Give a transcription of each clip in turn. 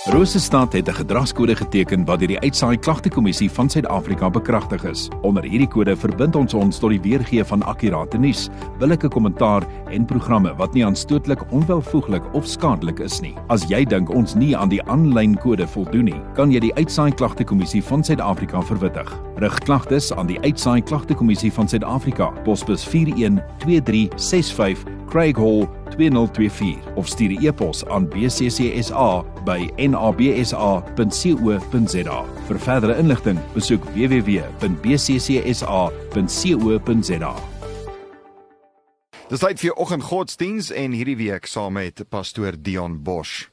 Rosestad het 'n gedragskode geteken wat deur die Uitsaai Klagtekommissie van Suid-Afrika bekragtig is. Onder hierdie kode verbind ons tot die weergee van akkurate nuus, billike kommentaar en programme wat nie aanstootlik, onwelvoeglik of skadelik is nie. As jy dink ons nie aan die aanlyn kode voldoen nie, kan jy die Uitsaai Klagtekommissie van Suid-Afrika verwittig. Rig klagtes aan die Uitsaai Klagtekommissie van Suid-Afrika, posbus 412365 Craig Hall 2024 of stuur 'n e-pos aan bccsa@nabsa.co.za. Vir verdere inligting, besoek www.bccsa.co.za. Dis tyd vir oggendgodsdiens en hierdie week saam met pastoor Dion Bosch.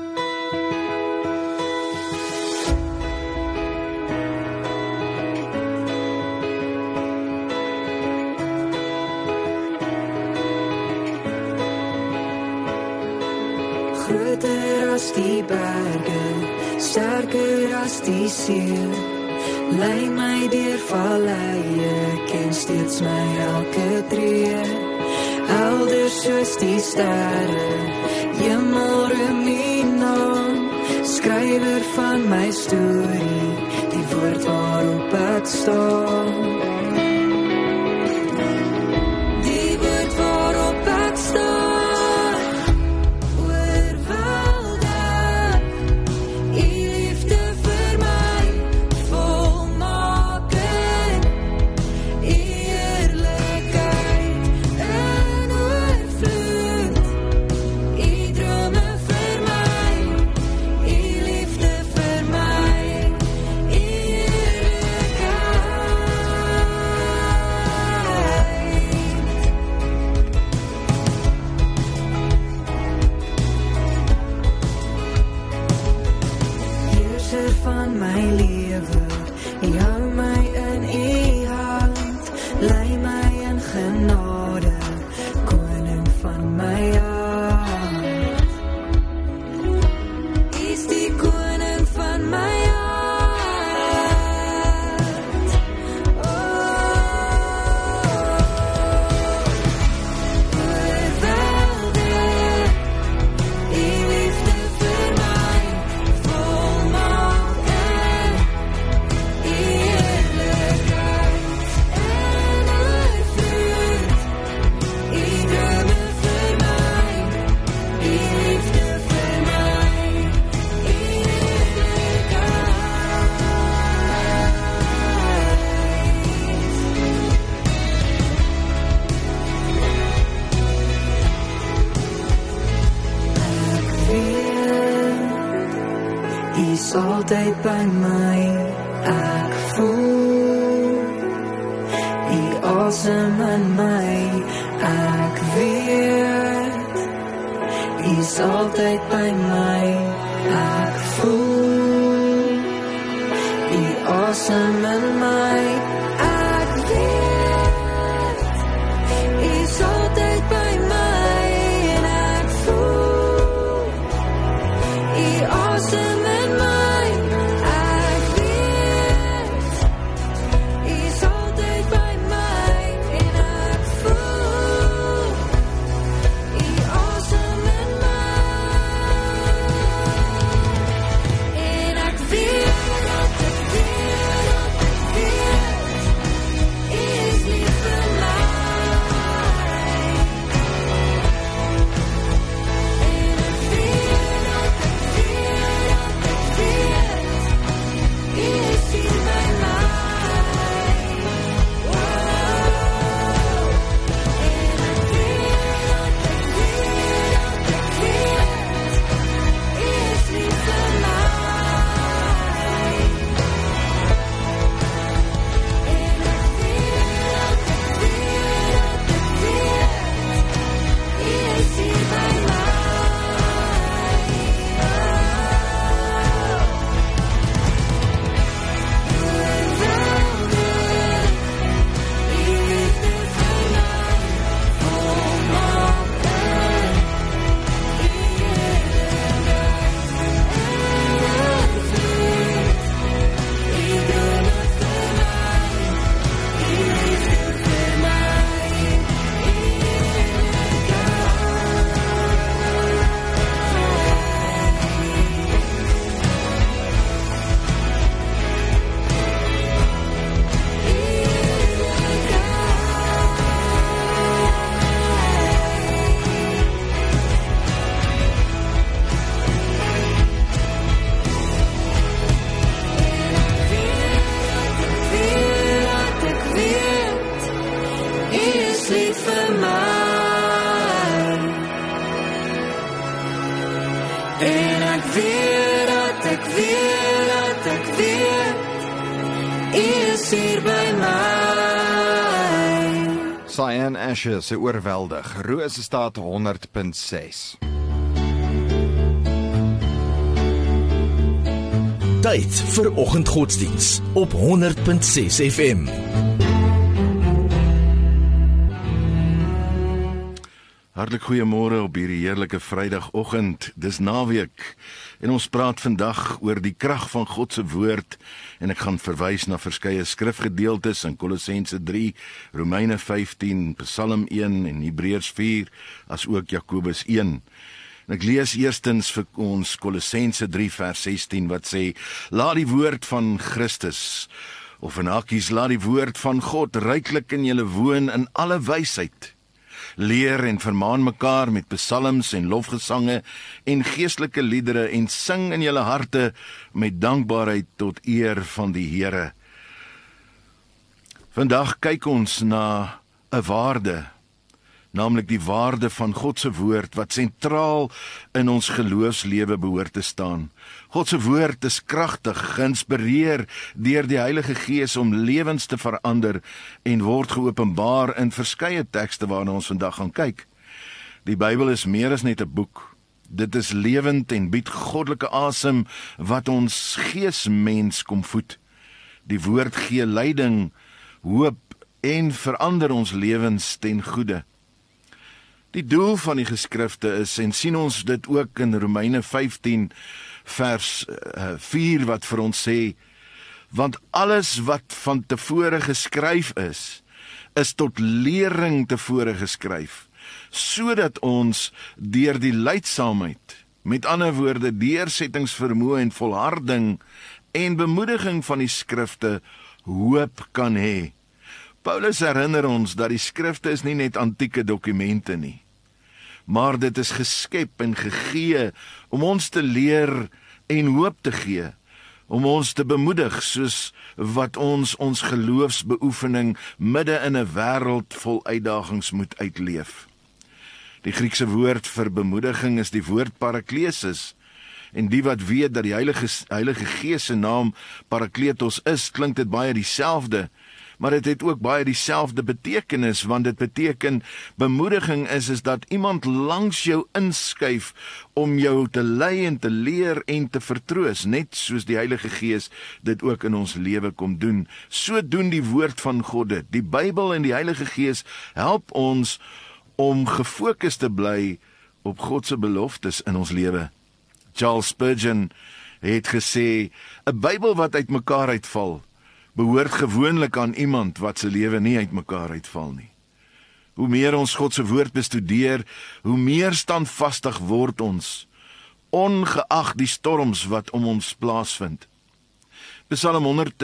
Groter as die berge, sterker as die see, lei my deur valleie, ken steeds my elke tree, helder soos die sterre, Hemelruminaam, skrywer van my storie, die woord waarop ek staan. Die woord waarop ek staan. Van my lewe, jy hou my in u hand, lei my in genade, koning van my hart. Is die koning van my hart. Oorweldig, u liefde vir my, volmaak. Is altyd by my, ek voel die asem in my, ek weet is altyd by my, ek voel die asem in my, ek weet is altyd by my, en ek voel die asem En ek weet dat ek weet dat ek weet, U is hier by my. Cyan Ashes, se oorweldig. Rose staat 100.6. Tyd vir oggendgodsdiens op 100.6 FM. Hartlik goeiemôre op hierdie heerlike Vrydagoggend. Dis naweek en ons praat vandag oor die krag van God se woord en ek gaan verwys na verskeie skrifgedeeltes in Kolossense 3, Romeine 15, Psalm 1 en Hebreërs 4, as ook Jakobus 1. En ek lees eerstens vir ons Kolossense 3 vers 16 wat sê: laat die woord van Christus, of in hakkies, laat die woord van God ryklik in julle woon in alle wysheid. Leer en vermaan mekaar met psalms en lofgesange en geestelike liedere en sing in julle harte met dankbaarheid tot eer van die Here. Vandag kyk ons na 'n waarde, naamlik die waarde van God se woord wat sentraal in ons geloofslewe behoort te staan. God se woord is kragtig, geïnspireer deur die Heilige Gees om lewens te verander en word geopenbaar in verskeie tekste waarna ons vandag gaan kyk. Die Bybel is meer as net 'n boek. Dit is lewend en bied goddelike asem wat ons geesmens kom voed. Die woord gee leiding, hoop en verander ons lewens ten goeie. Die doel van die geskrifte is, en sien ons dit ook in Romeine 15 vers 4 wat vir ons sê, want alles wat van tevore geskryf is tot lering tevore geskryf, sodat ons deur die lydsaamheid, met ander woorde deursettingsvermoë en volharding en bemoediging van die skrifte hoop kan hê. Paulus herinner ons dat die skrifte is nie net antieke dokumente nie, maar dit is geskep en gegee om ons te leer en hoop te gee, om ons te bemoedig soos wat ons geloofsbeoefening midde in 'n wêreld vol uitdagings moet uitleef. Die Griekse woord vir bemoediging is die woord paraklesis, en die wat weet dat die Heilige Gees se naam Parakletos is, klink dit baie dieselfde, maar dit het ook baie dieselfde betekenis, want dit beteken, bemoediging is dat iemand langs jou inskuif om jou te lei en te leer en te vertroos, net soos die Heilige Gees dit ook in ons lewe kom doen. So doen die woord van God dit. Die Bybel en die Heilige Gees help ons om gefokus te bly op God se beloftes in ons lewe. Charles Spurgeon het gesê, 'n Bybel wat uitmekaar uitval, behoort gewoonlik aan iemand wat se lewe nie uitmekaar uitval nie. Hoe meer ons God se woord bestudeer, hoe meer standvastig word ons, ongeag die storms wat om ons plaasvind. Psalm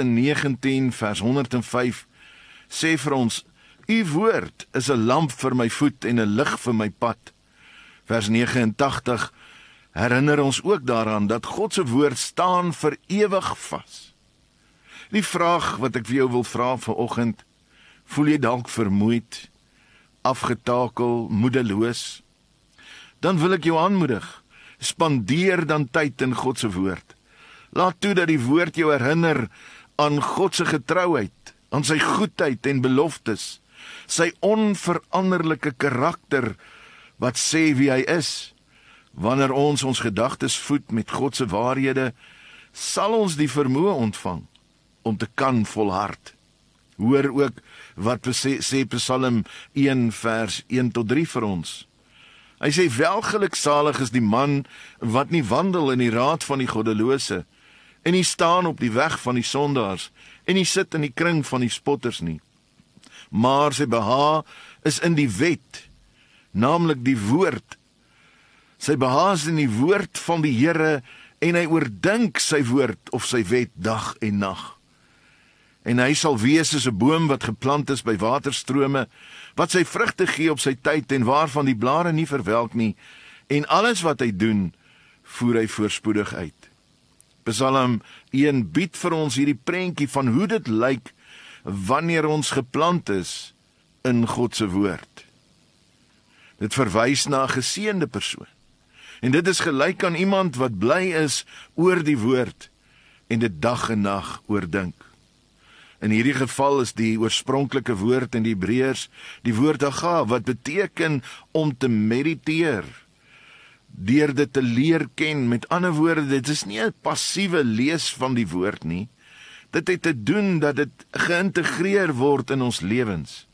119 vers 105 sê vir ons, U woord is 'n lamp vir my voet en 'n lig vir my pad. Vers 89 herinner ons ook daaraan dat God se woord staan vir ewig vas. Die vraag wat ek vir jou wil vra vanoggend, voel jy dalk vermoeid, afgetakel, moedeloos? Dan wil ek jou aanmoedig, spandeer dan tyd in God se woord. Laat toe dat die woord jou herinner aan God se getrouheid, aan sy goedheid en beloftes, sy onveranderlike karakter wat sê wie hy is. Wanneer ons gedagtes voed met God se waarhede, sal ons die vermoë ontvang om te kan volhard. Hoor ook wat sê Psalm 1 vers 1 tot 3 vir ons. Hy sê, welgeluksalig is die man wat nie wandel in die raad van die goddelose, en nie staan op die weg van die sondaars, en nie sit in die kring van die spotters nie. Maar sy behaag is in die wet, naamlik die woord. Sy behaag is in die woord van die Here, en hy oordink sy woord of sy wet dag en nag. En hy sal wees as 'n boom wat geplant is by waterstrome, wat sy vrugte gee op sy tyd en waarvan die blare nie verwelk nie, en alles wat hy doen, voer hy voorspoedig uit. Psalm 1 bied vir ons hierdie prentjie van hoe dit lyk wanneer ons geplant is in God se woord. Dit verwys na 'n geseënde persoon. En dit is gelyk aan iemand wat bly is oor die woord en dit dag en nag oordink. In hierdie geval is die oorspronklike woord in die Hebreërs die woord hagah, wat beteken om te mediteer, deur dit te leer ken. Met ander woorde, dit is nie 'n passiewe lees van die woord nie. Dit het te doen dat dit geïntegreer word in ons lewens.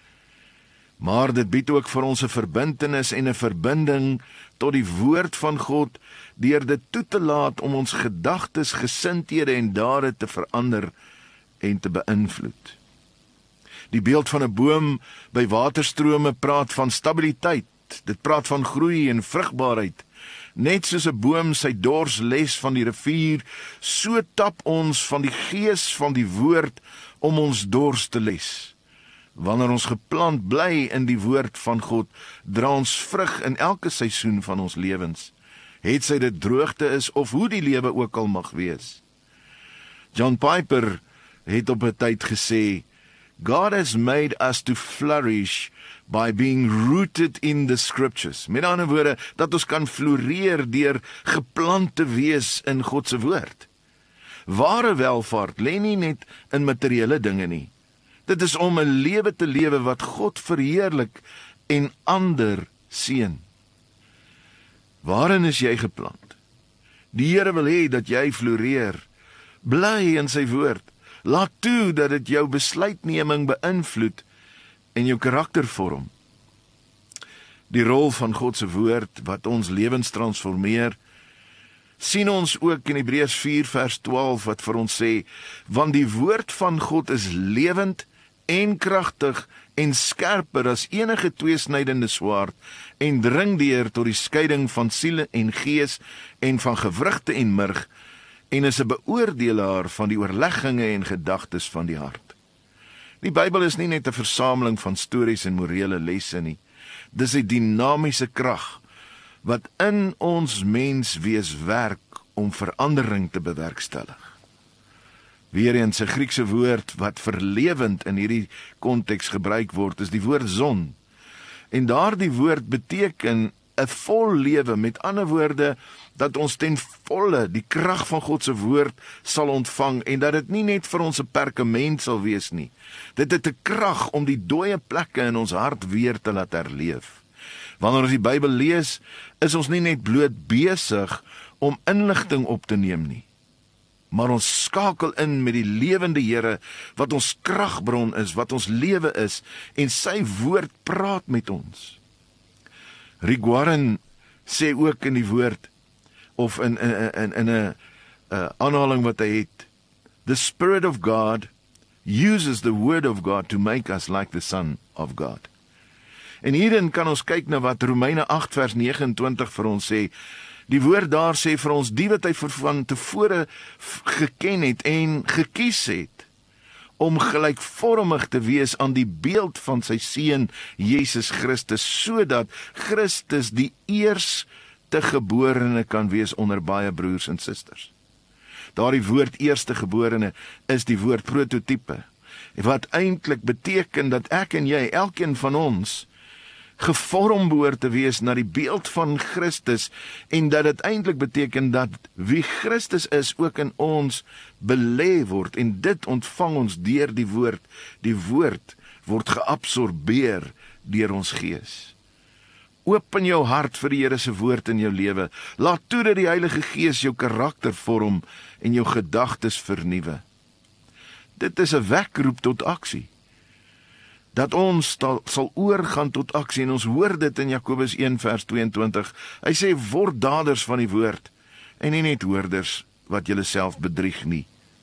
Maar dit bied ook vir ons 'n verbintenis en 'n verbinding tot die woord van God, deur dit toe te laat om ons gedagtes, gesindhede en dade te verander en te beïnvloed. Die beeld van 'n boom by waterstrome praat van stabiliteit. Dit praat van groei en vrugbaarheid. Net soos 'n boom sy dors les van die rivier, so tap ons van die gees van die woord om ons dors te les. Wanneer ons geplant bly in die woord van God, dra ons vrug in elke seisoen van ons lewens. Het sy dit droogte is of hoe die lewe ook al mag wees. John Piper het op 'n tyd gesê, God has made us to flourish by being rooted in the scriptures. Met ander woorde, dat ons kan floreer deur geplant te wees in God se woord. Ware welvaart lê nie net in materiële dinge nie. Dit is om 'n lewe te lewe wat God verheerlik en ander seën. Waarin is jy geplant? Die Here wil hê dat jy floreer. Bly in sy woord. Laat toe dat dit jou besluitneming beïnvloed en jou karakter vorm. Die rol van God se woord wat ons lewens transformeer, sien ons ook in Hebreërs 4 vers 12 wat vir ons sê, want die woord van God is lewend en kragtig en skerper as enige tweesnydende swaard en dring deur tot die skeiding van siele en gees en van gewrigte en murg en is 'n beoordelaar van die oorlegginge en gedagtes van die hart. Die Bybel is nie net 'n versameling van stories en morele lesse nie. Dis 'n dinamiese krag wat in ons menswees werk om verandering te bewerkstellig. Weereens 'n Griekse woord wat verlewend in hierdie konteks gebruik word, is die woord zon. En daardie woord beteken 'n vol lewe, met ander woorde, dat ons ten volle die krag van God se woord sal ontvang en dat dit nie net vir ons 'n perkament sal wees nie. Dit het 'n krag om die dooie plekke in ons hart weer te laat herleef. Wanneer ons die Bybel lees, is ons nie net bloot besig om inligting op te neem nie, maar ons skakel in met die lewende Here wat ons kragbron is, wat ons lewe is, en sy woord praat met ons. Rick Warren sê ook in die woord, of in 'n aanhaling wat hy het, the Spirit of God uses the word of God to make us like the Son of God. En hierin kan ons kyk na wat Romeine 8 vers 29 vir ons sê. Die woord daar sê vir ons, die wat hy van tevore geken het en gekies het, om gelykvormig te wees aan die beeld van sy seun Jesus Christus, sodat Christus die eerstegeborene kan wees onder baie broers en susters. Daardie woord eerstegeborene is die woord prototype, wat eintlik beteken dat ek en jy, elkeen van ons, gevorm behoort te wees na die beeld van Christus, en dat dit eintlik beteken dat wie Christus is ook in ons belê word, en dit ontvang ons deur die woord. Die woord word geabsorbeer deur ons gees. Open jou hart vir die Here se woord in jou lewe. Laat toe dat die Heilige Gees jou karakter vorm en jou gedagtes vernuwe. Dit is 'n wekroep tot aksie. Dat ons sal oorgaan tot aksie, en ons hoor dit in Jakobus 1 vers 22. Hy sê, word daders van die woord, en nie net hoorders wat julle self bedrieg nie.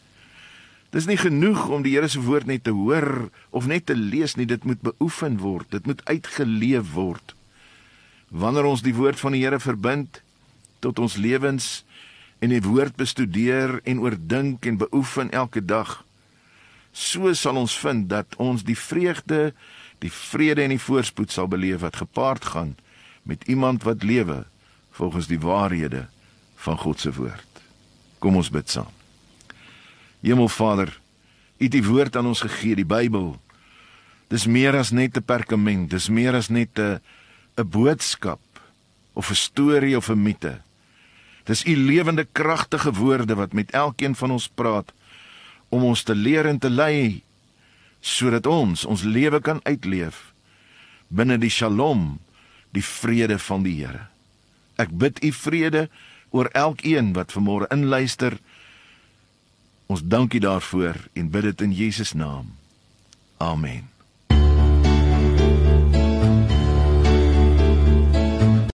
Dis nie genoeg om die Here se woord net te hoor of net te lees nie, dit moet beoefen word, dit moet uitgeleef word. Wanneer ons die woord van die Here verbind tot ons lewens en die woord bestudeer en oordink en beoefen elke dag, so sal ons vind dat ons die vreugde, die vrede en die voorspoed sal beleef wat gepaard gaan met iemand wat lewe volgens die waarhede van God se woord. Kom ons bid saam. Hemelvader, U het die woord aan ons gegee, die Bybel. Dis meer as net 'n perkament, dis meer as net 'n boodskap. of 'n storie of 'n mite. Dis u lewende kragtige woorde wat met elkeen van ons praat, om ons te leer en te lei, sodat ons lewe kan uitleef, binne die shalom, die vrede van die Here. Ek bid u vrede oor elkeen wat vanmôre inluister. Ons dank u daarvoor en bid dit in Jesus naam. Amen.